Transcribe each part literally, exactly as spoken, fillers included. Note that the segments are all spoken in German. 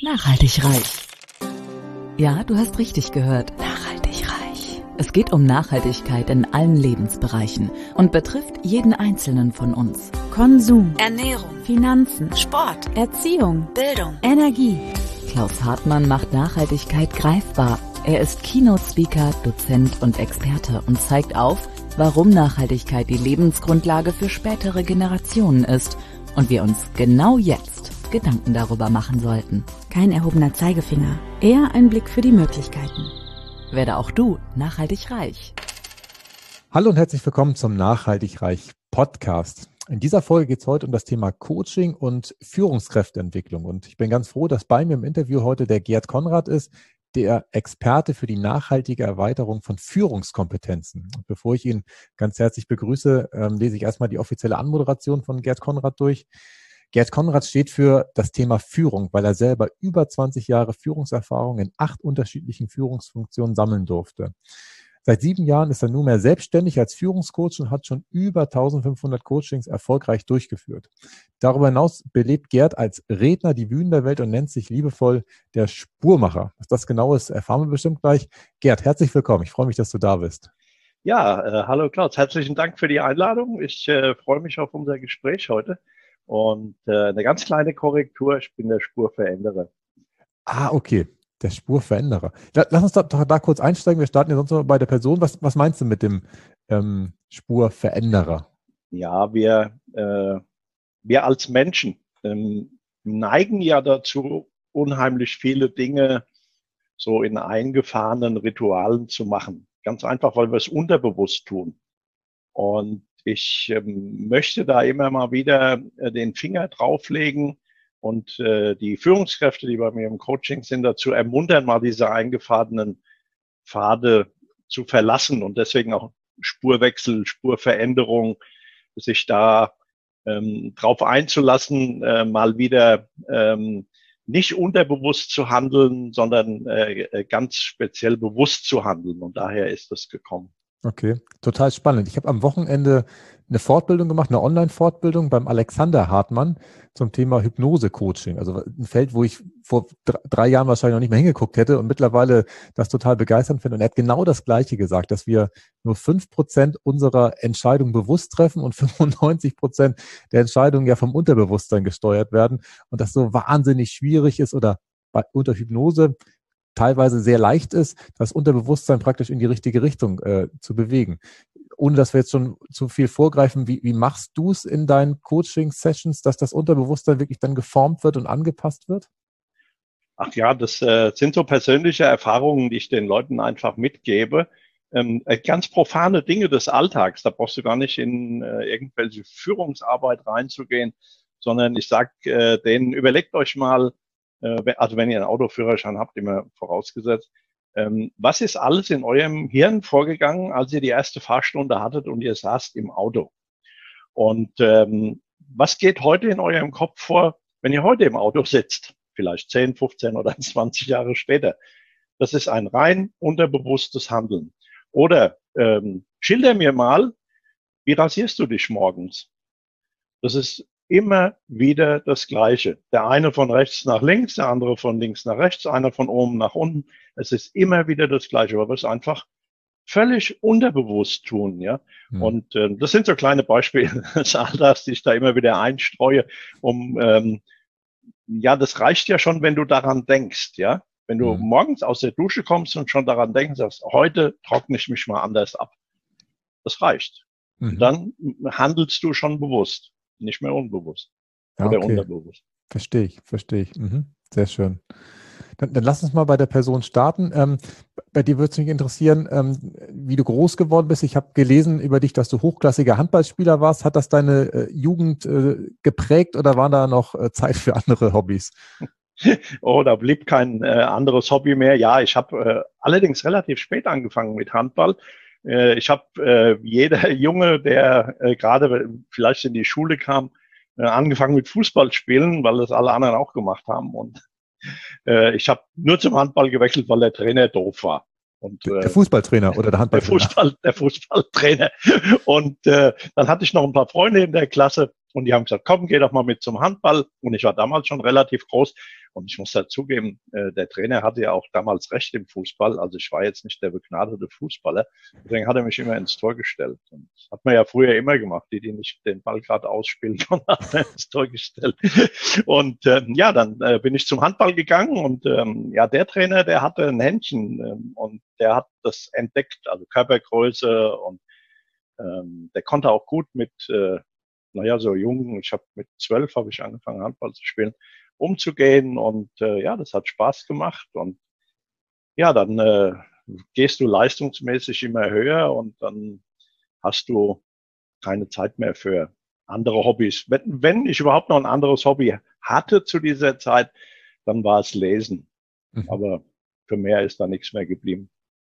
Nachhaltig reich. Ja, du hast richtig gehört. Nachhaltig reich. Es geht um Nachhaltigkeit in allen Lebensbereichen und betrifft jeden Einzelnen von uns. Konsum, Ernährung, Finanzen, Sport, Erziehung, Bildung, Energie. Klaus Hartmann macht Nachhaltigkeit greifbar. Er ist Keynote-Speaker, Dozent und Experte und zeigt auf, warum Nachhaltigkeit die Lebensgrundlage für spätere Generationen ist und wir uns genau jetzt Gedanken darüber machen sollten. Kein erhobener Zeigefinger, eher ein Blick für die Möglichkeiten. Werde auch du nachhaltig reich. Hallo und herzlich willkommen zum Nachhaltig Reich Podcast. In dieser Folge geht es heute um das Thema Coaching und Führungskräfteentwicklung. Und ich bin ganz froh, dass bei mir im Interview heute der Gerd Konrad ist, der Experte für die nachhaltige Erweiterung von Führungskompetenzen. Und bevor ich ihn ganz herzlich begrüße, ähm, lese ich erstmal die offizielle Anmoderation von Gerd Konrad durch. Gerd Konrad steht für das Thema Führung, weil er selber über zwanzig Jahre Führungserfahrung in acht unterschiedlichen Führungsfunktionen sammeln durfte. Seit sieben Jahren ist er nunmehr selbstständig als Führungscoach und hat schon über eintausendfünfhundert Coachings erfolgreich durchgeführt. Darüber hinaus belebt Gerd als Redner die Bühnen der Welt und nennt sich liebevoll der Spurmacher. Was das genau ist, erfahren wir bestimmt gleich. Gerd, herzlich willkommen. Ich freue mich, dass du da bist. Ja, äh, hallo Klaus. Herzlichen Dank für die Einladung. Ich äh, freue mich auf unser Gespräch heute. Und äh, eine ganz kleine Korrektur, ich bin der Spurveränderer. Ah, okay. Der Spurveränderer. Lass uns doch da, da kurz einsteigen. Wir starten ja sonst noch bei der Person. Was, was meinst du mit dem ähm, Spurveränderer? Ja, wir, äh, wir als Menschen ähm, neigen ja dazu, unheimlich viele Dinge so in eingefahrenen Ritualen zu machen. Ganz einfach, weil wir es unterbewusst tun. Und ich ähm, möchte da immer mal wieder äh, den Finger drauflegen und äh, die Führungskräfte, die bei mir im Coaching sind, dazu ermuntern, mal diese eingefahrenen Pfade zu verlassen und deswegen auch Spurwechsel, Spurveränderung, sich da ähm, drauf einzulassen, äh, mal wieder ähm, nicht unterbewusst zu handeln, sondern äh, ganz speziell bewusst zu handeln. Und daher ist das gekommen. Okay, total spannend. Ich habe am Wochenende eine Fortbildung gemacht, eine Online-Fortbildung beim Alexander Hartmann zum Thema Hypnose-Coaching. Also ein Feld, wo ich vor drei Jahren wahrscheinlich noch nicht mehr hingeguckt hätte und mittlerweile das total begeisternd finde. Und er hat genau das Gleiche gesagt, dass wir nur fünf Prozent unserer Entscheidungen bewusst treffen und fünfundneunzig Prozent der Entscheidungen ja vom Unterbewusstsein gesteuert werden und das so wahnsinnig schwierig ist oder bei, unter Hypnose teilweise sehr leicht ist, das Unterbewusstsein praktisch in die richtige Richtung äh, zu bewegen. Ohne dass wir jetzt schon zu viel vorgreifen, wie, wie machst du es in deinen Coaching-Sessions, dass das Unterbewusstsein wirklich dann geformt wird und angepasst wird? Ach ja, das äh, sind so persönliche Erfahrungen, die ich den Leuten einfach mitgebe. Ähm, ganz profane Dinge des Alltags, da brauchst du gar nicht in äh, irgendwelche Führungsarbeit reinzugehen, sondern ich sag äh, denen, überlegt euch mal, also wenn ihr einen Autoführerschein habt, immer vorausgesetzt, ähm, was ist alles in eurem Hirn vorgegangen, als ihr die erste Fahrstunde hattet und ihr saßt im Auto? Und ähm, was geht heute in eurem Kopf vor, wenn ihr heute im Auto sitzt? Vielleicht zehn, fünfzehn oder zwanzig Jahre später. Das ist ein rein unterbewusstes Handeln. Oder ähm, schilder mir mal, wie rasierst du dich morgens? Das ist immer wieder das Gleiche. Der eine von rechts nach links, der andere von links nach rechts, einer von oben nach unten. Es ist immer wieder das Gleiche, weil wir es einfach völlig unterbewusst tun, ja. Mhm. Und äh, das sind so kleine Beispiele des Alltags, die ich da immer wieder einstreue, um ähm, ja, das reicht ja schon, wenn du daran denkst, ja. Wenn du mhm. morgens aus der Dusche kommst und schon daran denkst, sagst, heute trockne ich mich mal anders ab. Das reicht. Mhm. Dann handelst du schon bewusst. Nicht mehr unbewusst oder okay. unterbewusst. Verstehe ich, verstehe ich. Mhm. Sehr schön. Dann, dann lass uns mal bei der Person starten. Ähm, bei dir würde es mich interessieren, ähm, wie du groß geworden bist. Ich habe gelesen über dich, dass du hochklassiger Handballspieler warst. Hat das deine äh, Jugend äh, geprägt oder war da noch äh, Zeit für andere Hobbys? Oh, da blieb kein äh, anderes Hobby mehr. Ja, ich habe äh, allerdings relativ spät angefangen mit Handball. Ich habe äh, jeder Junge, der äh, gerade vielleicht in die Schule kam, äh, angefangen mit Fußball spielen, weil das alle anderen auch gemacht haben. Und äh, ich habe nur zum Handball gewechselt, weil der Trainer doof war. Und, äh, der Fußballtrainer oder der Handballtrainer? Der, Fußball, der Fußballtrainer. Und äh, dann hatte ich noch ein paar Freunde in der Klasse Und die haben gesagt, komm, geh doch mal mit zum Handball. Und ich war damals schon relativ groß. Und ich muss dazugeben, äh, der Trainer hatte ja auch damals recht im Fußball. Also ich war jetzt nicht der begnadete Fußballer. Deswegen hat er mich immer ins Tor gestellt. Und das hat man ja früher immer gemacht. Die, die nicht den Ball gerade ausspielen konnten, hat er ins Tor gestellt. Und äh, ja, dann äh, bin ich zum Handball gegangen. Und ähm, ja, der Trainer, der hatte ein Händchen. Ähm, und der hat das entdeckt, also Körpergröße. Und ähm, der konnte auch gut mit... Äh, naja, so jung, ich habe mit zwölf habe ich angefangen, Handball zu spielen, umzugehen und äh, ja, das hat Spaß gemacht und ja, dann äh, gehst du leistungsmäßig immer höher und dann hast du keine Zeit mehr für andere Hobbys. Wenn, wenn ich überhaupt noch ein anderes Hobby hatte zu dieser Zeit, dann war es Lesen. Mhm. Aber für mehr ist da nichts mehr geblieben.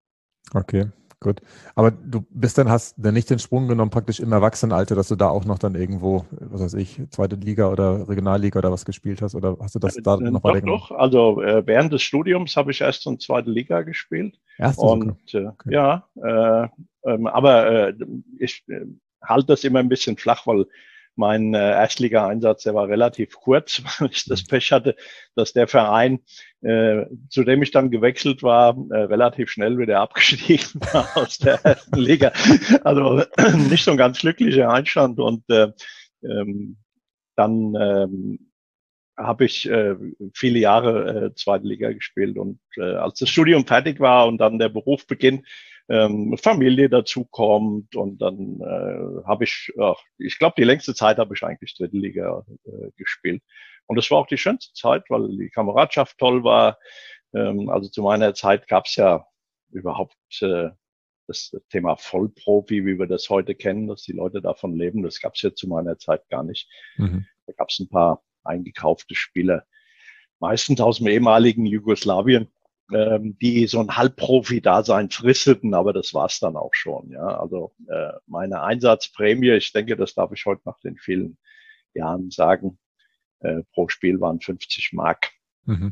Okay, gut. Aber du bist dann, hast dann nicht den Sprung genommen, praktisch im Erwachsenenalter, dass du da auch noch dann irgendwo, was weiß ich, zweite Liga oder Regionalliga oder was gespielt hast? Oder hast du das da Äh, noch Doch, weitergemacht? doch. Also äh, während des Studiums habe ich erst in zweite Liga gespielt. Erste sogar. Und äh, Okay. ja, äh, ähm, aber äh, ich äh, halte das immer ein bisschen flach, weil mein äh, Erstliga-Einsatz, der war relativ kurz, weil ich das Pech hatte, dass der Verein, äh, zu dem ich dann gewechselt war, äh, relativ schnell wieder abgestiegen war aus der ersten Liga. Also nicht so ein ganz glücklicher Einstand. Und äh, ähm, dann ähm, habe ich äh, viele Jahre äh, zweite Liga gespielt und äh, als das Studium fertig war und dann der Beruf beginnt, ähm, Familie dazukommt und dann äh, habe ich, ach, ich glaube, die längste Zeit habe ich eigentlich dritte Liga äh, gespielt. Und das war auch die schönste Zeit, weil die Kameradschaft toll war. Ähm, also zu meiner Zeit gab es ja überhaupt äh, das Thema Vollprofi, wie wir das heute kennen, dass die Leute davon leben. Das gab es ja zu meiner Zeit gar nicht. Mhm. Da gab es ein paar eingekaufte Spieler, meistens aus dem ehemaligen Jugoslawien, ähm, die so ein Halbprofi-Dasein fristeten, aber das war's dann auch schon. Ja, also äh, meine Einsatzprämie, ich denke, das darf ich heute nach den vielen Jahren sagen, äh, pro Spiel waren fünfzig Mark. Mhm.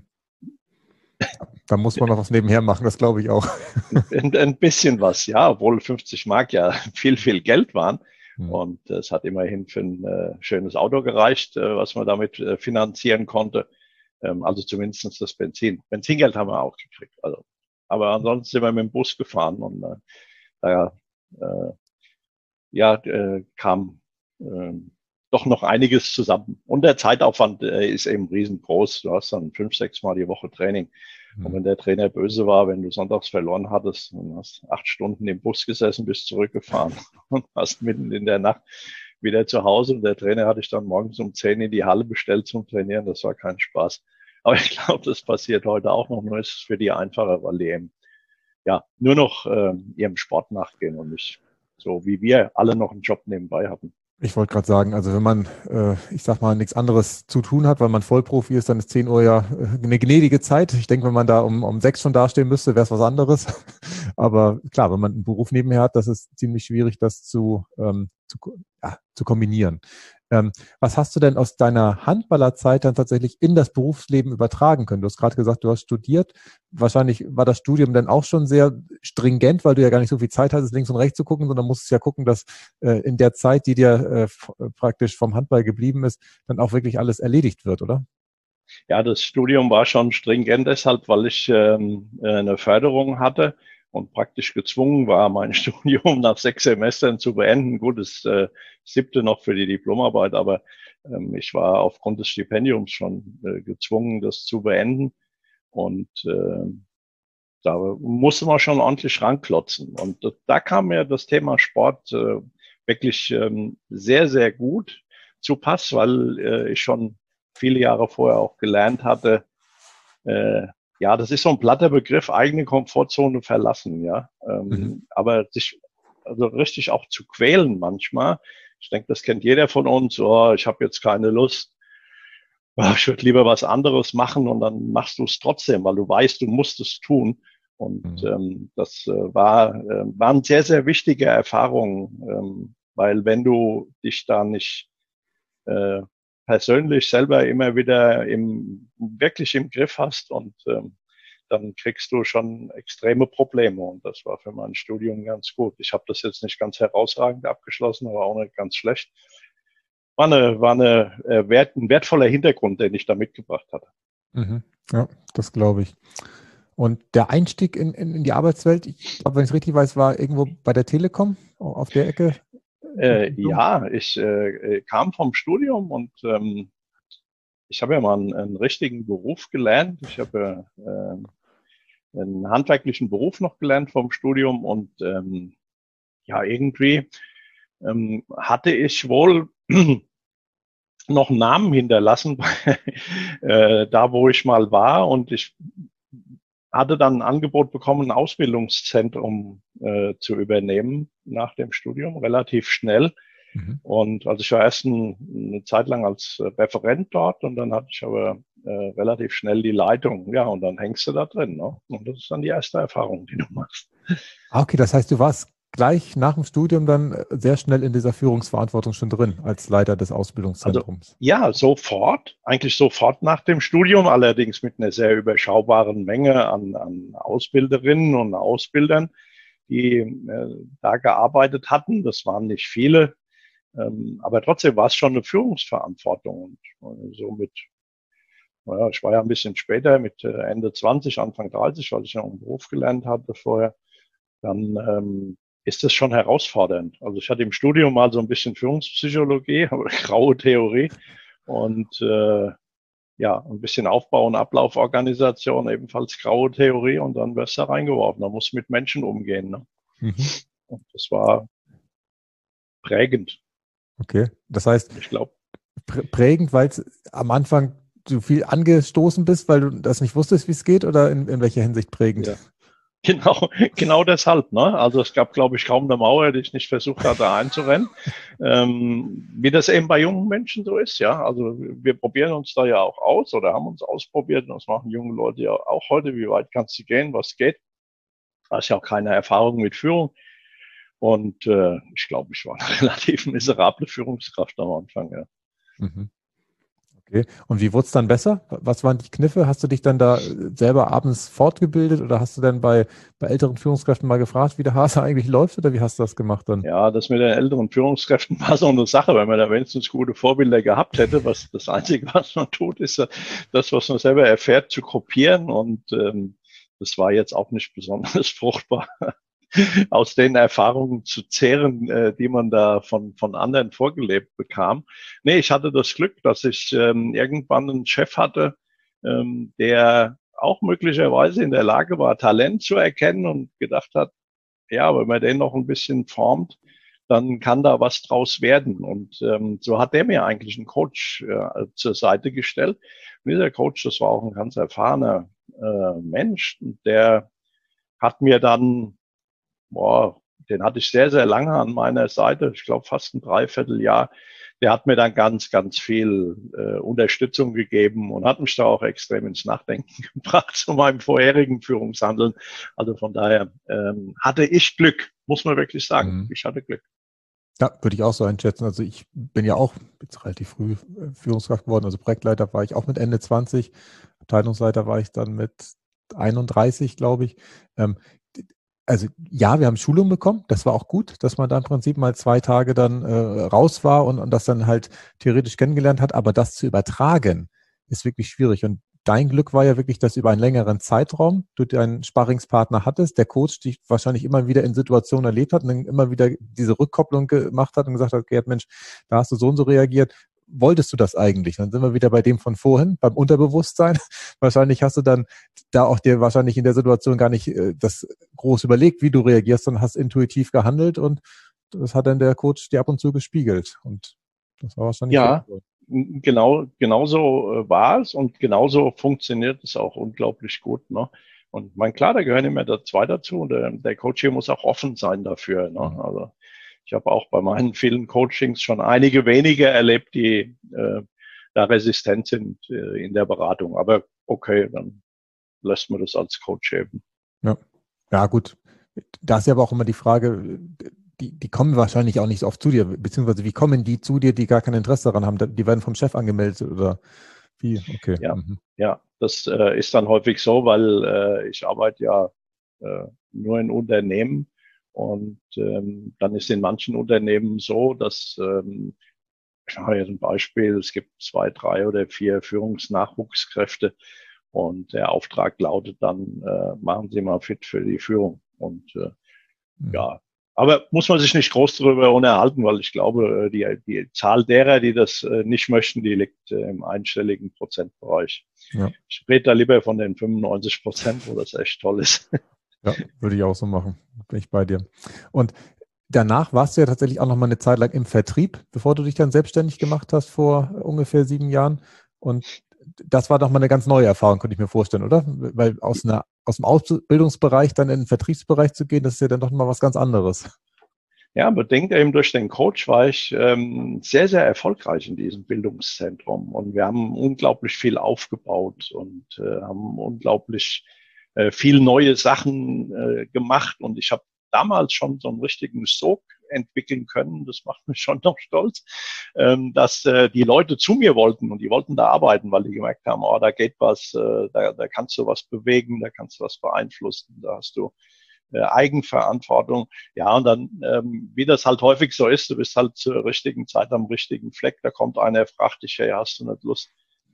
Da muss man noch was nebenher machen, das glaube ich auch. Ein, ein bisschen was, ja, obwohl fünfzig Mark ja viel, viel Geld waren. Mhm. Und es hat immerhin für ein äh, schönes Auto gereicht, äh, was man damit äh, finanzieren konnte. Ähm, also zumindest das Benzin. Benzingeld haben wir auch gekriegt. Also, aber ansonsten sind wir mit dem Bus gefahren und äh, da äh, ja, äh, kam äh, doch noch einiges zusammen. Und der Zeitaufwand äh, ist eben riesengroß. Du hast dann fünf, sechs Mal die Woche Training. Und wenn der Trainer böse war, wenn du sonntags verloren hattest, dann hast acht Stunden im Bus gesessen, bist zurückgefahren und hast mitten in der Nacht wieder zu Hause. Und der Trainer hatte ich dann morgens um zehn in die Halle bestellt zum Trainieren. Das war kein Spaß. Aber ich glaube, das passiert heute auch noch. Nur ist es für die einfacher, weil die eben ja nur noch äh, ihrem Sport nachgehen und nicht so wie wir alle noch einen Job nebenbei hatten. Ich wollte gerade sagen, also wenn man, äh, ich sag mal, nichts anderes zu tun hat, weil man Vollprofi ist, dann ist zehn Uhr ja äh, eine gnädige Zeit. Ich denke, wenn man da um, um sechs schon dastehen müsste, wäre es was anderes. Aber klar, wenn man einen Beruf nebenher hat, das ist ziemlich schwierig, das zu, ähm, zu, ja, zu kombinieren. Ähm, was hast du denn aus deiner Handballerzeit dann tatsächlich in das Berufsleben übertragen können? Du hast gerade gesagt, du hast studiert. Wahrscheinlich war das Studium dann auch schon sehr stringent, weil du ja gar nicht so viel Zeit hattest, links und rechts zu gucken, sondern musstest ja gucken, dass äh, in der Zeit, die dir äh, f- praktisch vom Handball geblieben ist, dann auch wirklich alles erledigt wird, oder? Ja, das Studium war schon stringent deshalb, weil ich ähm, eine Förderung hatte und praktisch gezwungen war, mein Studium nach sechs Semestern zu beenden. Gut, das äh, siebte noch für die Diplomarbeit, aber ähm, ich war aufgrund des Stipendiums schon äh, gezwungen, das zu beenden. Und äh, da musste man schon ordentlich ranklotzen. Und da kam mir das Thema Sport äh, wirklich ähm, sehr, sehr gut zu Pass, weil äh, ich schon viele Jahre vorher auch gelernt hatte, äh, ja, das ist so ein platter Begriff, eigene Komfortzone verlassen, ja. Ähm, Mhm. aber sich also richtig auch zu quälen manchmal. Ich denke, das kennt jeder von uns. Oh, ich habe jetzt keine Lust. Oh, ich würde lieber was anderes machen und dann machst du es trotzdem, weil du weißt, du musst es tun. Und Mhm. ähm, das äh, war, äh, waren sehr, sehr wichtige Erfahrungen, ähm, weil wenn du dich da nicht äh, persönlich selber immer wieder im, wirklich im Griff hast und ähm, dann kriegst du schon extreme Probleme. Und das war für mein Studium ganz gut. Ich habe das jetzt nicht ganz herausragend abgeschlossen, aber auch nicht ganz schlecht. war eine, war eine äh, wert, ein wertvoller Hintergrund, den ich da mitgebracht hatte. Mhm. Ja, das glaube ich. Und der Einstieg in, in, in die Arbeitswelt, ich glaube, wenn ich es richtig weiß, war irgendwo bei der Telekom auf der Ecke. Äh, ja, ich äh, kam vom Studium und ähm, ich habe ja mal einen, einen richtigen Beruf gelernt. Ich habe äh, einen handwerklichen Beruf noch gelernt vom Studium und ähm, ja, irgendwie ähm, hatte ich wohl noch einen Namen hinterlassen, äh, da wo ich mal war und ich hatte dann ein Angebot bekommen, ein Ausbildungszentrum äh, zu übernehmen nach dem Studium, relativ schnell. Mhm. Und also ich war erst ein, eine Zeit lang als Referent dort und dann hatte ich aber äh, relativ schnell die Leitung. Ja, und dann hängst du da drin. Ne? Und das ist dann die erste Erfahrung, die du machst. Ah, okay, das heißt, du warst gleich nach dem Studium dann sehr schnell in dieser Führungsverantwortung schon drin, als Leiter des Also Ausbildungszentrums. ja, sofort, eigentlich sofort nach dem Studium, allerdings mit einer sehr überschaubaren Menge an, an Ausbilderinnen und Ausbildern, die äh, da gearbeitet hatten. Das waren nicht viele, ähm, aber trotzdem war es schon eine Führungsverantwortung. Und äh, somit, naja, ich war ja ein bisschen später mit äh, Ende zwanzig, Anfang dreißig, weil ich ja einen Beruf gelernt hatte vorher, dann ähm, ist das schon herausfordernd. Also ich hatte im Studium mal so ein bisschen Führungspsychologie, aber graue Theorie und äh, ja, ein bisschen Aufbau- und Ablauforganisation, ebenfalls graue Theorie und dann wirst du da reingeworfen. Da musst du mit Menschen umgehen. Ne? Mhm. Und das war prägend, Okay, das heißt, ich glaube. prä- prägend, weil es am Anfang du viel angestoßen bist, weil du das nicht wusstest, wie es geht, oder in, in welcher Hinsicht prägend? Ja. Genau, genau deshalb. Ne? Also es gab, glaube ich, kaum eine Mauer, die ich nicht versucht hatte einzurennen. Ähm, wie das eben bei jungen Menschen so ist, ja. Also wir probieren uns da ja auch aus oder haben uns ausprobiert und das machen junge Leute ja auch heute. Wie weit kannst du gehen, was geht? Da ist ja auch keine Erfahrung mit Führung. Und äh, ich glaube, ich war eine relativ miserable Führungskraft am Anfang, ja. Mhm. Okay. Und wie wurde es dann besser? Was waren die Kniffe? Hast du dich dann da selber abends fortgebildet oder hast du dann bei, bei älteren Führungskräften mal gefragt, wie der Hase eigentlich läuft oder wie hast du das gemacht dann? Ja, das mit den älteren Führungskräften war so eine Sache, wenn man da wenigstens gute Vorbilder gehabt hätte. Was das Einzige, was man tut, ist das, was man selber erfährt, zu kopieren. Und ähm, das war jetzt auch nicht besonders fruchtbar, aus den Erfahrungen zu zehren, äh, die man da von, von anderen vorgelebt bekam. Nee, ich hatte das Glück, dass ich ähm, irgendwann einen Chef hatte, ähm, der auch möglicherweise in der Lage war, Talent zu erkennen und gedacht hat, ja, wenn man den noch ein bisschen formt, dann kann da was draus werden. Und ähm, so hat der mir eigentlich einen Coach äh, zur Seite gestellt. Und dieser Coach, das war auch ein ganz erfahrener äh, Mensch, der hat mir dann, boah, den hatte ich sehr, sehr lange an meiner Seite, ich glaube fast ein Dreivierteljahr. Der hat mir dann ganz, ganz viel äh, Unterstützung gegeben und hat mich da auch extrem ins Nachdenken gebracht zu meinem vorherigen Führungshandeln. Also von daher ähm, hatte ich Glück, muss man wirklich sagen. Mhm. Ich hatte Glück. Ja, würde ich auch so einschätzen. Also ich bin ja auch jetzt relativ früh äh, Führungskraft geworden. Also Projektleiter war ich auch mit Ende zwanzig. Abteilungsleiter war ich dann mit einunddreißig, glaube ich. Ähm, also ja, wir haben Schulung bekommen. Das war auch gut, dass man da im Prinzip mal zwei Tage dann äh, raus war und, und das dann halt theoretisch kennengelernt hat. Aber das zu übertragen, ist wirklich schwierig. Und dein Glück war ja wirklich, dass über einen längeren Zeitraum du deinen Sparringspartner hattest, der Coach dich wahrscheinlich immer wieder in Situationen erlebt hat und dann immer wieder diese Rückkopplung gemacht hat und gesagt hat, Gerd, Mensch, da hast du so und so reagiert. Wolltest du das eigentlich? Dann sind wir wieder bei dem von vorhin, beim Unterbewusstsein. Wahrscheinlich hast du dann da auch dir wahrscheinlich in der Situation gar nicht äh, das groß überlegt, wie du reagierst, sondern hast intuitiv gehandelt und das hat dann der Coach dir ab und zu gespiegelt. Und das war wahrscheinlich Ja, wertvoll. genau, genauso äh, war es und genauso funktioniert es auch unglaublich gut. Ne? Und mein klar, da gehören immer da zwei dazu und der, der Coach hier muss auch offen sein dafür. Ne? Mhm. Also ich habe auch bei meinen vielen Coachings schon einige wenige erlebt, die äh, da resistent sind äh, in der Beratung. Aber okay, dann lässt man das als Coach eben. Ja. Ja, gut. Da ist ja aber auch immer die Frage, die, die kommen wahrscheinlich auch nicht so oft zu dir, beziehungsweise wie kommen die zu dir, die gar kein Interesse daran haben? Die werden vom Chef angemeldet oder wie? Okay. Ja, Mhm. ja, das äh, ist dann häufig so, weil äh, ich arbeite ja äh, nur in Unternehmen und ähm, dann ist in manchen Unternehmen so, dass ähm, Ich mache jetzt ein Beispiel. Es gibt zwei, drei oder vier Führungsnachwuchskräfte und der Auftrag lautet dann, äh, machen Sie mal fit für die Führung. Und äh, Mhm. ja, aber muss man sich nicht groß darüber unterhalten, weil ich glaube, die, die Zahl derer, die das äh, nicht möchten, die liegt äh, im einstelligen Prozentbereich. Ja. Ich rede da lieber von den fünfundneunzig Prozent, wo das echt toll ist. Ja, würde ich auch so machen. Bin ich bei dir. Und danach warst du ja tatsächlich auch noch mal eine Zeit lang im Vertrieb, bevor du dich dann selbstständig gemacht hast vor ungefähr sieben Jahren. Und das war doch mal eine ganz neue Erfahrung, könnte ich mir vorstellen, oder? Weil aus einer, aus dem Ausbildungsbereich dann in den Vertriebsbereich zu gehen, das ist ja dann doch mal was ganz anderes. Ja, bedingt eben durch den Coach war ich ähm, sehr, sehr erfolgreich in diesem Bildungszentrum. Und wir haben unglaublich viel aufgebaut und äh, haben unglaublich äh, viel neue Sachen äh, gemacht. Und ich habe damals schon so einen richtigen Sog entwickeln können. Das macht mich schon noch stolz, ähm, dass äh, die Leute zu mir wollten und die wollten da arbeiten, weil die gemerkt haben, oh, da geht was, äh, da, da kannst du was bewegen, da kannst du was beeinflussen, da hast du äh, Eigenverantwortung. Ja, und dann, ähm, wie das halt häufig so ist, du bist halt zur richtigen Zeit am richtigen Fleck, da kommt einer, der fragt dich, hey, hast du nicht Lust,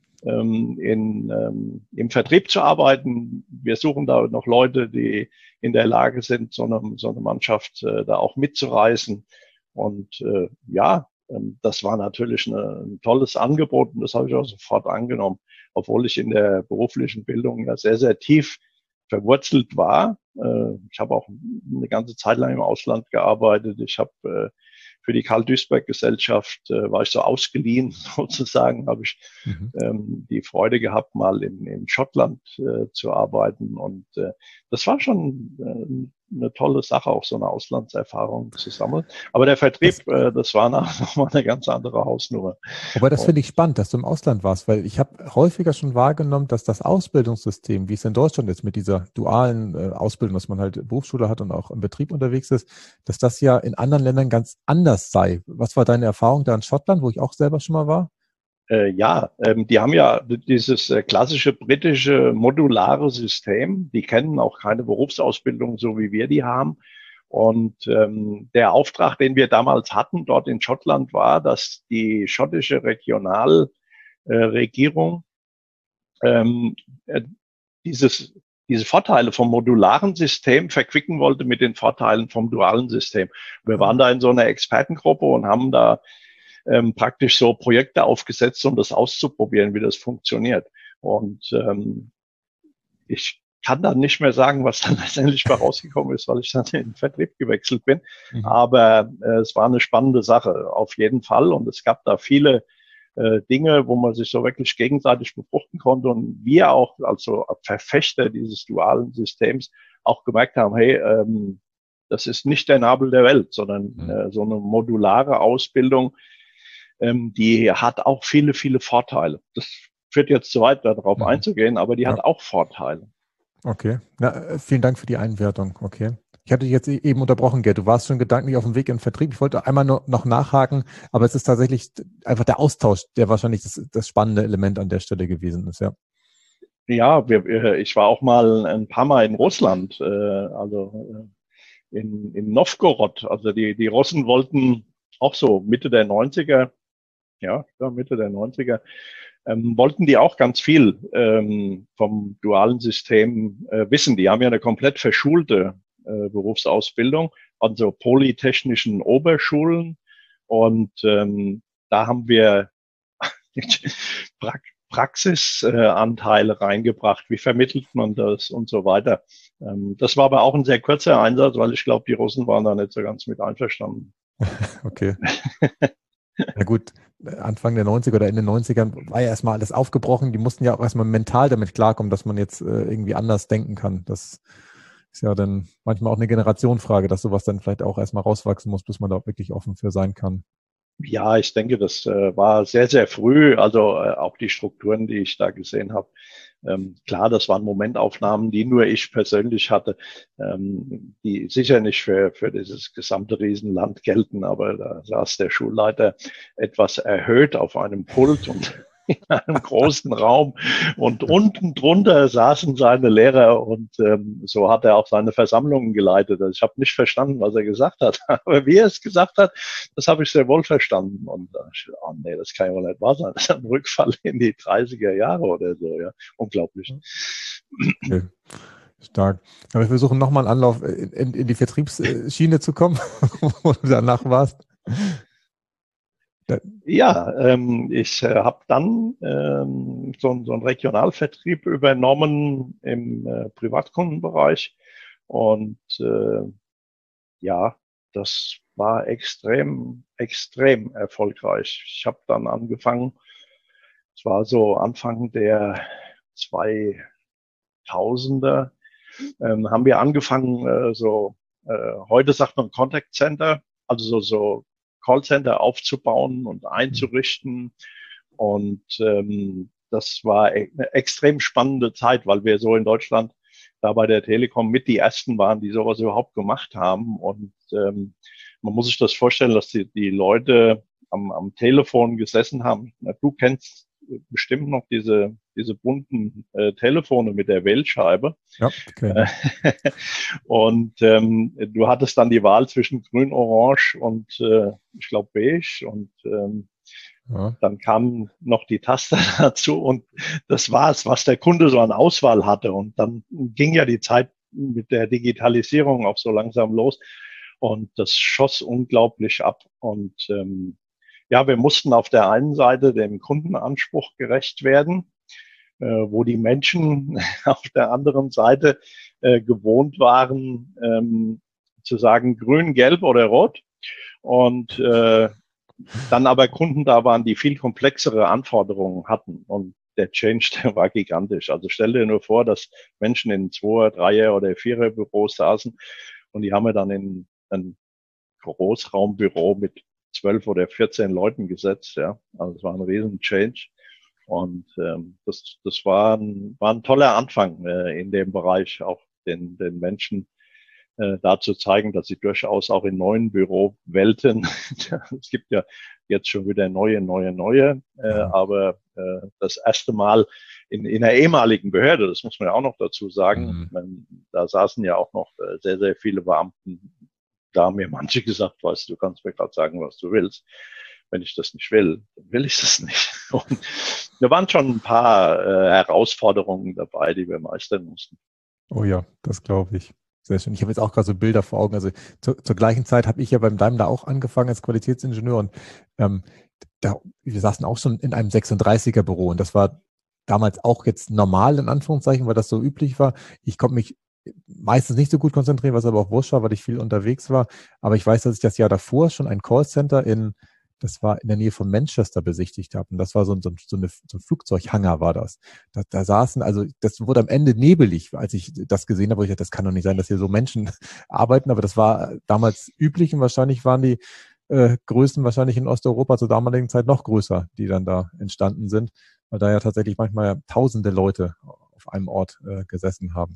ähm, in, ähm, im Vertrieb zu arbeiten? Wir suchen da noch Leute, die in der Lage sind, so eine, so eine Mannschaft äh, da auch mitzureißen. Und äh, ja, ähm, das war natürlich eine, ein tolles Angebot und das habe ich auch sofort angenommen, obwohl ich in der beruflichen Bildung ja sehr, sehr tief verwurzelt war. Äh, ich habe auch eine ganze Zeit lang im Ausland gearbeitet. Ich habe äh, für die Karl-Duisberg-Gesellschaft äh, war ich so ausgeliehen, sozusagen, habe ich Mhm. ähm, die Freude gehabt, mal in, in Schottland äh, zu arbeiten. Und äh, das war schon äh, eine tolle Sache, auch so eine Auslandserfahrung zu sammeln. Aber der Vertrieb, Das, äh, das war nochmal eine ganz andere Hausnummer. Wobei, das finde Und ich spannend, dass du im Ausland warst, weil ich habe häufiger schon wahrgenommen, dass das Ausbildungssystem, wie es in Deutschland ist, mit dieser dualen äh, Ausbildung, dass man halt Berufsschule hat und auch im Betrieb unterwegs ist, dass das ja in anderen Ländern ganz anders sei. Was war deine Erfahrung da in Schottland, wo ich auch selber schon mal war? Äh, ja, ähm, die haben ja dieses äh, klassische britische modulare System. Die kennen auch keine Berufsausbildung, so wie wir die haben. Und ähm, der Auftrag, den wir damals hatten dort in Schottland, war, dass die schottische Regionalregierung äh, ähm, äh, dieses diese Vorteile vom modularen System verquicken wollte mit den Vorteilen vom dualen System. Wir waren da in so einer Expertengruppe und haben da ähm, praktisch so Projekte aufgesetzt, um das auszuprobieren, wie das funktioniert. Und ähm, ich kann dann nicht mehr sagen, was dann letztendlich bei rausgekommen ist, weil ich dann in den Vertrieb gewechselt bin. Mhm. Aber äh, es war eine spannende Sache, auf jeden Fall. Und es gab da viele äh, Dinge, wo man sich so wirklich gegenseitig befruchten konnte. Und wir auch, also Verfechter dieses dualen Systems, auch gemerkt haben, hey, ähm, das ist nicht der Nabel der Welt, sondern Mhm. äh, so eine modulare Ausbildung, ähm, die hat auch viele, viele Vorteile. Das führt jetzt zu weit, darauf Mhm. einzugehen, aber die Ja. hat auch Vorteile. Okay. Na, vielen Dank für die Einwertung. Okay. Ich hatte dich jetzt eben unterbrochen, Gerd. Du warst schon gedanklich auf dem Weg in den Vertrieb. Ich wollte einmal nur noch nachhaken, aber es ist tatsächlich einfach der Austausch, der wahrscheinlich das, das spannende Element an der Stelle gewesen ist, ja. Ja, wir, ich war auch mal ein paar Mal in Russland, äh, also in, in Novgorod. Also die, die Russen wollten auch so Mitte der neunziger, ja, Mitte der neunziger, ähm, wollten die auch ganz viel ähm, vom dualen System äh, wissen. Die haben ja eine komplett verschulte äh, Berufsausbildung, also polytechnischen Oberschulen. Und ähm, da haben wir pra Praxisanteile äh, reingebracht. Wie vermittelt man das und so weiter. Ähm, das war aber auch ein sehr kurzer Einsatz, weil ich glaube, die Russen waren da nicht so ganz mit einverstanden. Okay. Na gut, Anfang der neunziger oder in den neunzigern war ja erstmal alles aufgebrochen. Die mussten ja auch erstmal mental damit klarkommen, dass man jetzt äh, irgendwie anders denken kann. Das ist ja dann manchmal auch eine Generationenfrage, dass sowas dann vielleicht auch erstmal rauswachsen muss, bis man da auch wirklich offen für sein kann. Ja, ich denke, das äh, war sehr, sehr früh. Also äh, auch die Strukturen, die ich da gesehen habe. Ähm, klar, das waren Momentaufnahmen, die nur ich persönlich hatte, ähm, die sicher nicht für, für dieses gesamte Riesenland gelten. Aber da saß der Schulleiter etwas erhöht auf einem Pult und in einem großen Raum und unten drunter saßen seine Lehrer und ähm, so hat er auch seine Versammlungen geleitet. Also ich habe nicht verstanden, was er gesagt hat, aber wie er es gesagt hat, das habe ich sehr wohl verstanden. Und da ich, oh nee, das kann ja wohl nicht wahr sein. Das ist ein Rückfall in die dreißiger Jahre oder so, ja. Unglaublich. Okay. Stark. Aber wir versuchen nochmal einen Anlauf in, in, in die Vertriebsschiene zu kommen, wo du danach warst. Da, Ja, ähm, ich äh, habe dann ähm, so, so einen Regionalvertrieb übernommen im äh, Privatkundenbereich und äh, ja, das war extrem, extrem erfolgreich. Ich habe dann angefangen, es war so Anfang der zweitausender, ähm, haben wir angefangen, äh, so, äh, heute sagt man Contact Center, also so, so Callcenter aufzubauen und einzurichten. Und ähm, das war e- eine extrem spannende Zeit, weil wir so in Deutschland da bei der Telekom mit die ersten waren, die sowas überhaupt gemacht haben. Und ähm, man muss sich das vorstellen, dass die, die Leute am, am Telefon gesessen haben. Na, du kennst bestimmt noch diese, diese bunten äh, Telefone mit der Wählscheibe. ja, okay. Und ähm, du hattest dann die Wahl zwischen grün, orange und äh, ich glaube beige. Und ähm, Ja. dann kam noch die Taste dazu und das war es, was der Kunde so an Auswahl hatte. Und dann ging ja die Zeit mit der Digitalisierung auch so langsam los und das schoss unglaublich ab. Und ähm, ja, wir mussten auf der einen Seite dem Kundenanspruch gerecht werden, äh, wo die Menschen auf der anderen Seite äh, gewohnt waren, ähm, zu sagen grün, gelb oder rot. Und äh, dann aber Kunden da waren, die viel komplexere Anforderungen hatten. Und der Change, der war gigantisch. Also stell dir nur vor, dass Menschen in Zweier-, Dreier- oder Vierer-Büros saßen und die haben wir dann in ein Großraumbüro mit zwölf oder vierzehn Leuten gesetzt. Ja, also es war ein riesen Change. Und ähm, das, das war ein, war ein toller Anfang äh, in dem Bereich, auch den, den Menschen äh, da zu zeigen, dass sie durchaus auch in neuen Bürowelten, es gibt ja jetzt schon wieder neue, neue, neue, äh, aber äh, das erste Mal in, in einer ehemaligen Behörde, das muss man ja auch noch dazu sagen, Mhm. man, da saßen ja auch noch äh, sehr, sehr viele Beamten. Da haben mir manche gesagt, weißt du, du kannst mir gerade sagen, was du willst. Wenn ich das nicht will, dann will ich das nicht. Und da waren schon ein paar äh, Herausforderungen dabei, die wir meistern mussten. Oh ja, das glaube ich. Sehr schön. Ich habe jetzt auch gerade so Bilder vor Augen. Also zu, zur gleichen Zeit habe ich ja beim Daimler auch angefangen als Qualitätsingenieur und ähm, da, wir saßen auch schon in einem sechsunddreißiger Büro und das war damals auch jetzt normal, in Anführungszeichen, weil das so üblich war. Ich konnte mich meistens nicht so gut konzentrieren, was aber auch wurscht war, weil ich viel unterwegs war. Aber ich weiß, dass ich das Jahr davor schon ein Callcenter in, das war in der Nähe von Manchester besichtigt habe. Und das war so ein, so ein, so eine, so ein Flugzeughangar war das. Da, da saßen, also das wurde am Ende nebelig, als ich das gesehen habe, wo ich dachte, das kann doch nicht sein, dass hier so Menschen arbeiten. Aber das war damals üblich und wahrscheinlich waren die äh, Größen wahrscheinlich in Osteuropa zur damaligen Zeit noch größer, die dann da entstanden sind, weil da ja tatsächlich manchmal tausende Leute auf einem Ort äh, gesessen haben.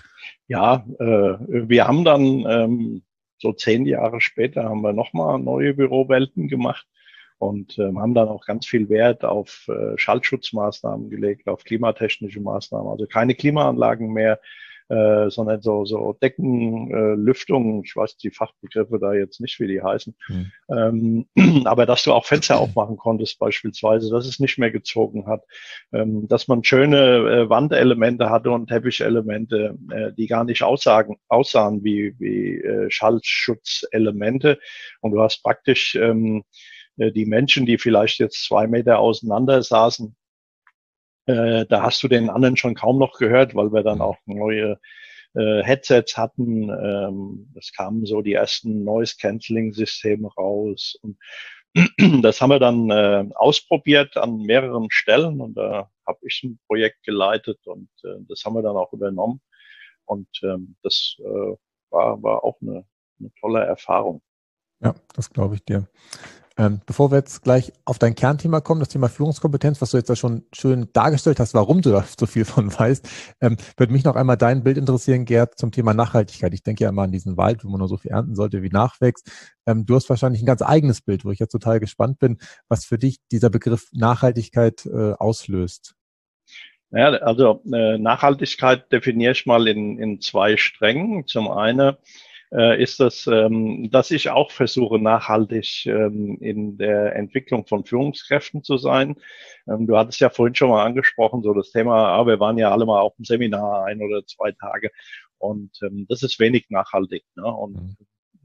Ja, äh, wir haben dann ähm, so zehn Jahre später haben wir nochmal neue Bürowelten gemacht und ähm, haben dann auch ganz viel Wert auf äh, Schallschutzmaßnahmen gelegt, auf klimatechnische Maßnahmen. Also keine Klimaanlagen mehr, äh, sondern so, so Deckenlüftungen. Äh, Lüftungen. Ich weiß die Fachbegriffe da jetzt nicht, wie die heißen. Hm. Ähm, aber dass du auch Fenster aufmachen konntest beispielsweise, dass es nicht mehr gezogen hat, ähm, dass man schöne äh, Wandelemente hatte und Teppichelemente, äh, die gar nicht aussagen, aussahen wie, wie äh, Schallschutzelemente. Und du hast praktisch ähm, äh, die Menschen, die vielleicht jetzt zwei Meter auseinander saßen, äh, da hast du den anderen schon kaum noch gehört, weil wir dann auch neue äh, Headsets hatten. Ähm, es kamen so die ersten Noise-Canceling-Systeme raus. Und das haben wir dann äh, ausprobiert an mehreren Stellen und da habe ich ein Projekt geleitet und äh, das haben wir dann auch übernommen. Und ähm, das äh, war, war auch eine, eine tolle Erfahrung. Ja, das glaube ich dir. Ähm, bevor wir jetzt gleich auf dein Kernthema kommen, das Thema Führungskompetenz, was du jetzt da schon schön dargestellt hast, warum du da so viel von weißt, ähm, würde mich noch einmal dein Bild interessieren, Gerd, zum Thema Nachhaltigkeit. Ich denke ja immer an diesen Wald, wo man nur so viel ernten sollte, wie nachwächst. Ähm, du hast wahrscheinlich ein ganz eigenes Bild, wo ich jetzt total gespannt bin, was für dich dieser Begriff Nachhaltigkeit äh, auslöst. Ja, also äh, Nachhaltigkeit definiere ich mal in, in zwei Strängen. Zum einen äh, ist das, ähm, dass ich auch versuche, nachhaltig ähm, in der Entwicklung von Führungskräften zu sein. Ähm, du hattest ja vorhin schon mal angesprochen, so das Thema, ah, wir waren ja alle mal auf dem Seminar ein oder zwei Tage und ähm, das ist wenig nachhaltig. Ne? Und mhm.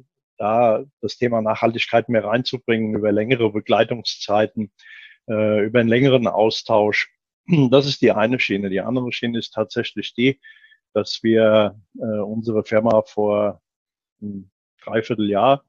da das Thema Nachhaltigkeit mehr reinzubringen über längere Begleitungszeiten, äh, über einen längeren Austausch, das ist die eine Schiene. Die andere Schiene ist tatsächlich die, dass wir äh, unsere Firma vor ein Dreivierteljahr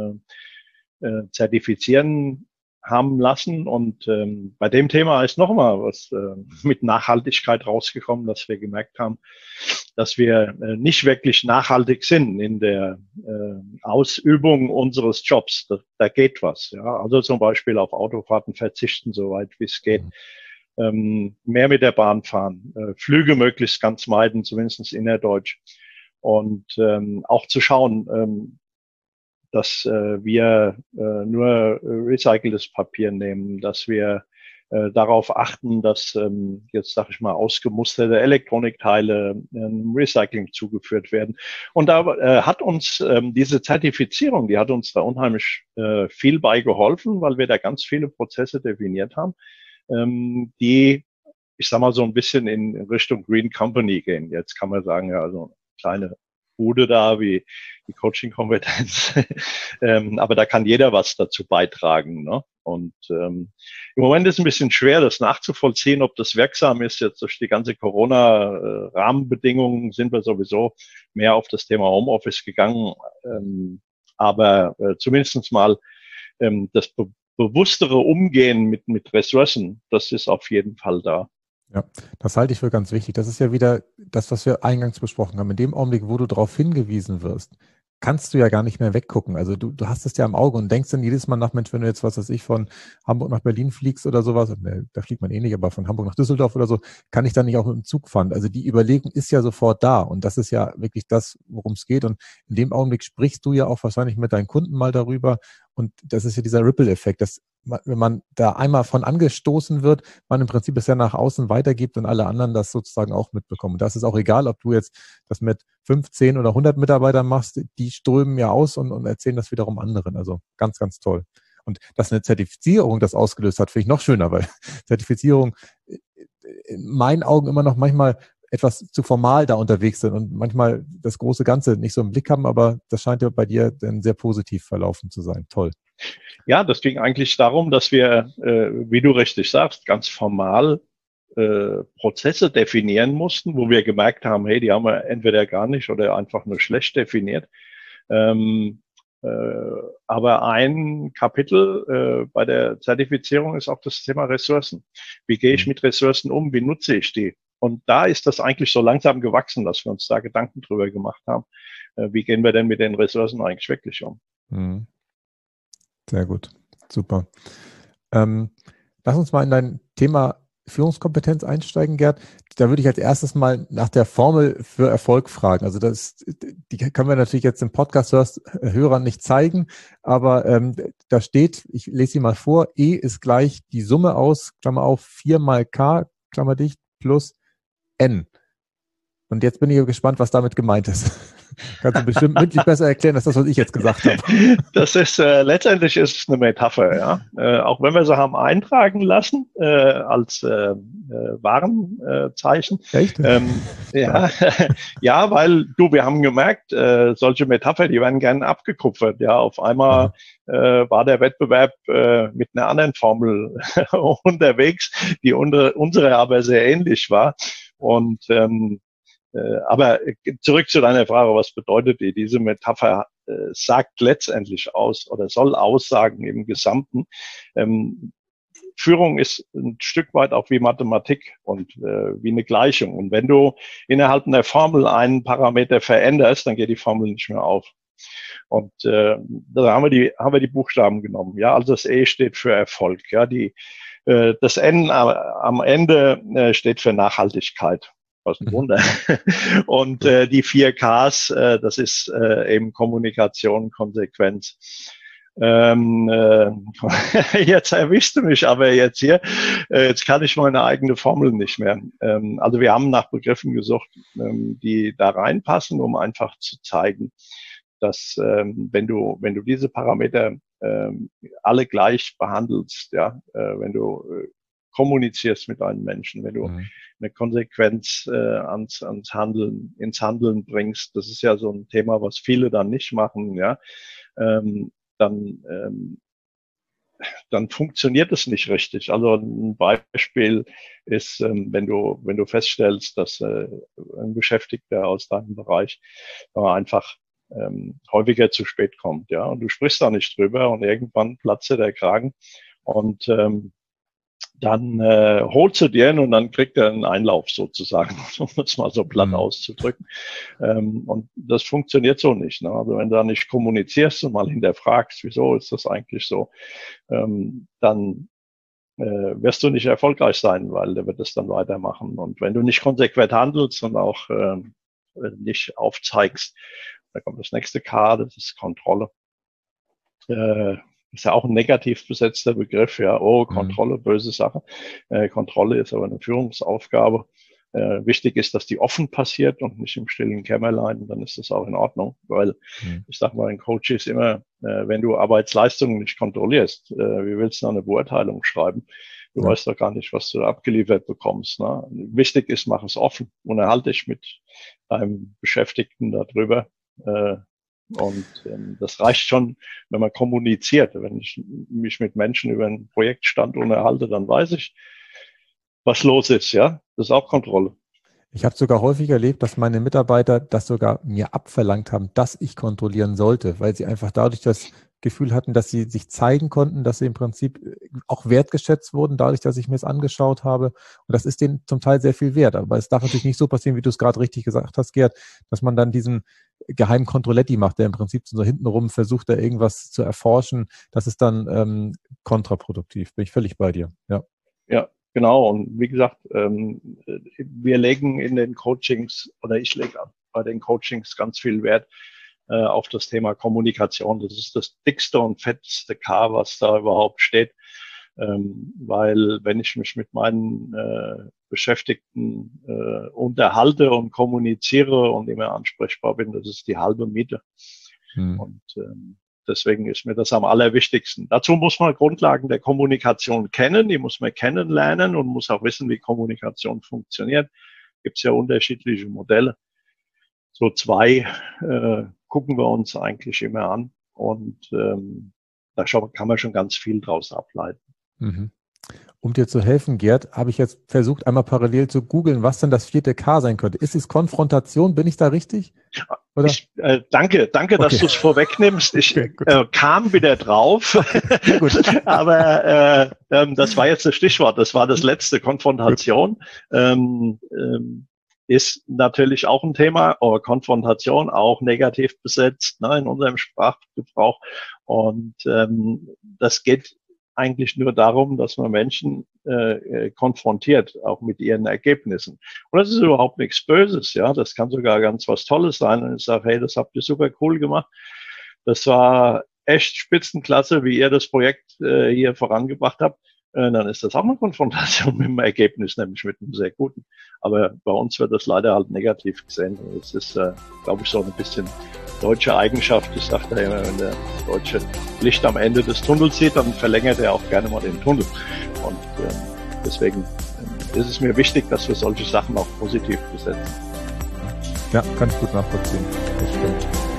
äh, äh, zertifizieren haben lassen. Und ähm, bei dem Thema ist nochmal was äh, mit Nachhaltigkeit rausgekommen, dass wir gemerkt haben, dass wir äh, nicht wirklich nachhaltig sind in der äh, Ausübung unseres Jobs. Da, da geht was. Ja? Also zum Beispiel auf Autofahrten verzichten, soweit wie es geht. Ähm, mehr mit der Bahn fahren, äh, Flüge möglichst ganz meiden, zumindest innerdeutsch. Und ähm, auch zu schauen, ähm, dass äh, wir äh, nur recyceltes Papier nehmen, dass wir äh, darauf achten, dass ähm, jetzt sage ich mal ausgemusterte Elektronikteile ähm, Recycling zugeführt werden. Und da äh, hat uns ähm, diese Zertifizierung, die hat uns da unheimlich äh, viel bei geholfen, weil wir da ganz viele Prozesse definiert haben, ähm, die, ich sag mal, so ein bisschen in Richtung Green Company gehen. Jetzt kann man sagen, ja, so eine kleine Bude da wie die Coaching-Kompetenz. ähm, aber da kann jeder was dazu beitragen. Ne? Und ähm, im Moment ist es ein bisschen schwer, das nachzuvollziehen, ob das wirksam ist. Jetzt durch die ganze Corona-Rahmenbedingungen sind wir sowieso mehr auf das Thema Homeoffice gegangen. Ähm, aber äh, zumindest mal ähm, das be- bewusstere Umgehen mit, mit Ressourcen, das ist auf jeden Fall da. Ja, das halte ich für ganz wichtig. Das ist ja wieder das, was wir eingangs besprochen haben. In dem Augenblick, wo du darauf hingewiesen wirst, kannst du ja gar nicht mehr weggucken. Also du, du hast es ja im Auge und denkst dann jedes Mal nach, Mensch, wenn du jetzt, was weiß ich, von Hamburg nach Berlin fliegst oder sowas, ne, da fliegt man eh nicht, aber von Hamburg nach Düsseldorf oder so, kann ich dann nicht auch mit dem Zug fahren. Also die Überlegung ist ja sofort da und das ist ja wirklich das, worum es geht. Und in dem Augenblick sprichst du ja auch wahrscheinlich mit deinen Kunden mal darüber und das ist ja dieser Ripple-Effekt, dass wenn man da einmal von angestoßen wird, man im Prinzip es ja nach außen weitergibt und alle anderen das sozusagen auch mitbekommen. Und das ist auch egal, ob du jetzt das mit fünfzehn oder hundert Mitarbeitern machst, die strömen ja aus und, und erzählen das wiederum anderen. Also ganz, ganz toll. Und dass eine Zertifizierung das ausgelöst hat, finde ich noch schöner, weil Zertifizierung in meinen Augen immer noch manchmal etwas zu formal da unterwegs sind und manchmal das große Ganze nicht so im Blick haben, aber das scheint ja bei dir dann sehr positiv verlaufen zu sein. Toll. Ja, das ging eigentlich darum, dass wir, äh, wie du richtig sagst, ganz formal äh, Prozesse definieren mussten, wo wir gemerkt haben, hey, die haben wir entweder gar nicht oder einfach nur schlecht definiert. Ähm, äh, aber ein Kapitel äh, bei der Zertifizierung ist auch das Thema Ressourcen. Wie gehe ich mit Ressourcen um? Wie nutze ich die? Und da ist das eigentlich so langsam gewachsen, dass wir uns da Gedanken drüber gemacht haben. Äh, wie gehen wir denn mit den Ressourcen eigentlich wirklich um? Mhm. Sehr gut, super. Ähm, lass uns mal in dein Thema Führungskompetenz einsteigen, Gerd. Da würde ich als erstes mal nach der Formel für Erfolg fragen. Also das, die können wir natürlich jetzt im Podcast-Hörern nicht zeigen, aber ähm, da steht, ich lese sie mal vor, E ist gleich die Summe aus, Klammer auf, vier mal K, Klammer dicht, plus N. Und jetzt bin ich gespannt, was damit gemeint ist. Kannst du bestimmt mündlich besser erklären, als das, was ich jetzt gesagt habe. Das ist, äh, letztendlich ist es eine Metapher, ja. Äh, auch wenn wir sie haben eintragen lassen, äh, als, äh, äh, Warenzeichen. Echt? Ähm, ja, ja, weil, du, wir haben gemerkt, äh, solche Metapher, die werden gerne abgekupfert, ja. Auf einmal, äh, war der Wettbewerb, äh, mit einer anderen Formel unterwegs, die unsere, unsere aber sehr ähnlich war. Und, ähm, aber zurück zu deiner Frage, was bedeutet die? Diese Metapher äh, sagt letztendlich aus oder soll aussagen im Gesamten. Ähm, Führung ist ein Stück weit auch wie Mathematik und äh, wie eine Gleichung. Und wenn du innerhalb einer Formel einen Parameter veränderst, dann geht die Formel nicht mehr auf. Und äh, da haben wir die haben wir die Buchstaben genommen. Ja, also das E steht für Erfolg. Ja, die äh, das N am, am Ende äh, steht für Nachhaltigkeit. Was ein Wunder. Und äh, die vier Ks, äh, das ist äh, eben Kommunikation, Konsequenz. Ähm, äh, jetzt erwischst du mich aber jetzt hier. Äh, jetzt kann ich meine eigene Formel nicht mehr. Ähm, also wir haben nach Begriffen gesucht, ähm, die da reinpassen, um einfach zu zeigen, dass ähm, wenn du wenn du diese Parameter ähm, alle gleich behandelst, ja, äh, wenn du äh, kommunizierst mit einem Menschen, wenn du mhm. eine Konsequenz äh, ans, ans Handeln, ins Handeln bringst, das ist ja so ein Thema, was viele dann nicht machen, ja, ähm, dann ähm, dann funktioniert es nicht richtig. Also ein Beispiel ist, ähm, wenn du wenn du feststellst, dass äh, ein Beschäftigter aus deinem Bereich äh, einfach ähm, häufiger zu spät kommt, ja, und du sprichst da nicht drüber und irgendwann platzt dir der Kragen und ähm, dann äh, holst du dir ihn und dann kriegt er einen Einlauf sozusagen, um es mal so platt mhm. auszudrücken. Ähm, und das funktioniert so nicht. Ne? Also wenn du da nicht kommunizierst und mal hinterfragst, wieso ist das eigentlich so, ähm, dann äh, wirst du nicht erfolgreich sein, weil der wird es dann weitermachen. Und wenn du nicht konsequent handelst und auch äh, nicht aufzeigst, dann kommt das nächste K, das ist Kontrolle. Äh, Ist ja auch ein negativ besetzter Begriff, ja, oh, Kontrolle, mhm. böse Sache. Äh, Kontrolle ist aber eine Führungsaufgabe. Äh, wichtig ist, dass die offen passiert und nicht im stillen Kämmerlein, dann ist das auch in Ordnung, weil mhm. ich sag mal, ein Coach ist immer, äh, wenn du Arbeitsleistungen nicht kontrollierst, äh, wie willst du eine Beurteilung schreiben? Du ja. weißt doch gar nicht, was du abgeliefert bekommst. Ne? Wichtig ist, mach es offen. Unterhalte dich mit deinem Beschäftigten darüber, äh, Und ähm, das reicht schon, wenn man kommuniziert. Wenn ich mich mit Menschen über einen Projektstand unterhalte, dann weiß ich, was los ist. Ja, das ist auch Kontrolle. Ich habe sogar häufig erlebt, dass meine Mitarbeiter das sogar mir abverlangt haben, dass ich kontrollieren sollte, weil sie einfach dadurch das Gefühl hatten, dass sie sich zeigen konnten, dass sie im Prinzip auch wertgeschätzt wurden, dadurch, dass ich mir es angeschaut habe. Und das ist denen zum Teil sehr viel wert. Aber es darf natürlich nicht so passieren, wie du es gerade richtig gesagt hast, Gerd, dass man dann diesen geheimen Controletti macht, der im Prinzip so hintenrum versucht, da irgendwas zu erforschen. Das ist dann ähm, kontraproduktiv. Bin ich völlig bei dir. Ja. Ja. Genau, und wie gesagt, ähm, wir legen in den Coachings, oder ich lege bei den Coachings ganz viel Wert äh, auf das Thema Kommunikation. Das ist das dickste und fetteste K, was da überhaupt steht, ähm, weil wenn ich mich mit meinen äh, Beschäftigten äh, unterhalte und kommuniziere und immer ansprechbar bin, das ist die halbe Miete. Hm. Und ähm, deswegen ist mir das am allerwichtigsten. Dazu muss man Grundlagen der Kommunikation kennen, die muss man kennenlernen und muss auch wissen, wie Kommunikation funktioniert. Gibt es ja unterschiedliche Modelle. So zwei äh, gucken wir uns eigentlich immer an und ähm, da kann man schon ganz viel draus ableiten. Mhm. Um dir zu helfen, Gerd, habe ich jetzt versucht, einmal parallel zu googeln, was denn das vierte K sein könnte. Ist es Konfrontation? Bin ich da richtig? Oder? Ich, äh, danke, danke, okay. dass du es vorwegnimmst. Ich okay, äh, kam wieder drauf, gut. aber äh, ähm, das war jetzt das Stichwort. Das war das letzte, Konfrontation. Ähm, ähm, ist natürlich auch ein Thema, aber Konfrontation auch negativ besetzt, ne, in unserem Sprachgebrauch. Und ähm, das geht eigentlich nur darum, dass man Menschen äh, konfrontiert, auch mit ihren Ergebnissen. Und das ist überhaupt nichts Böses, ja. Das kann sogar ganz was Tolles sein. Und ich sage, hey, das habt ihr super cool gemacht. Das war echt Spitzenklasse, wie ihr das Projekt äh, hier vorangebracht habt. Äh, dann ist das auch eine Konfrontation mit dem Ergebnis, nämlich mit einem sehr guten. Aber bei uns wird das leider halt negativ gesehen. Das ist, äh, glaube ich, so ein bisschen deutsche Eigenschaft. Ich sage da immer, wenn der Deutsche Licht am Ende des Tunnels sieht, dann verlängert er auch gerne mal den Tunnel. Und äh, deswegen äh, ist es mir wichtig, dass wir solche Sachen auch positiv besetzen. Ja, kann ich gut nachvollziehen. Das stimmt.